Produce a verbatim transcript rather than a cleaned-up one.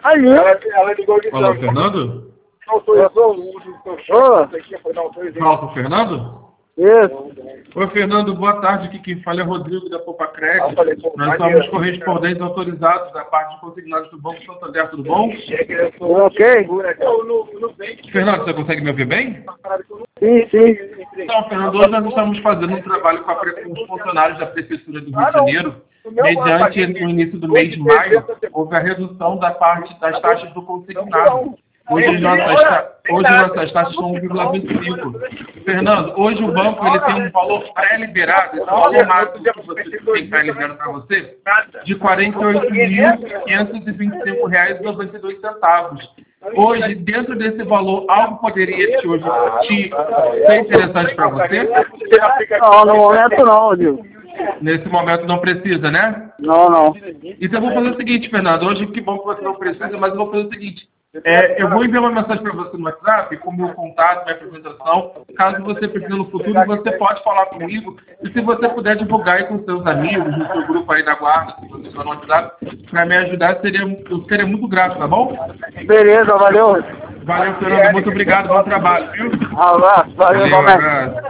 Ali. Ela, ela ligou de Fala, Fernando? autorização. Ô, Fala com o Fernando? isso. Oi, Fernando, boa tarde. Aqui quem fala é Rodrigo da Popacred. Ah, falei, pô, Nós maneiro. somos correspondentes autorizados da parte de consignados do Banco Santander, tudo bom? Ok? Fernando, você consegue me ouvir bem? Sim, sim. Então, Fernando, hoje nós estamos fazendo um trabalho com, a, pre- com os funcionários da Prefeitura do Rio de Janeiro. Mediante, no início do mês de maio, houve a redução da parte das taxas do consignado. Hoje nossas, ta- hoje nossas taxas são um vírgula vinte e cinco. Fernando, hoje o banco ele tem um valor pré-liberado, esse valor máximo que você tem pré-liberado para você, de quarenta e oito mil, quinhentos e vinte e cinco reais e noventa e dois centavos. Hoje, dentro desse valor, algo poderia te, hoje, te ser interessante para você? Não, no momento não, Dil. Nesse momento não precisa, né? Não, não. Então eu vou fazer o seguinte, Fernando. Hoje que bom que você não precisa, mas eu vou fazer o seguinte. É, eu vou enviar uma mensagem para você no WhatsApp com o meu contato, minha apresentação. Caso você precise no futuro, você pode falar comigo. E se você puder divulgar aí com seus amigos, no seu grupo aí da guarda, se você está no WhatsApp, para me ajudar, seria, eu seria muito grato, tá bom? Beleza, valeu. Valeu, Fernando. Muito obrigado. Bom trabalho, viu? Abraço, valeu, Valeu, comércio. abraço.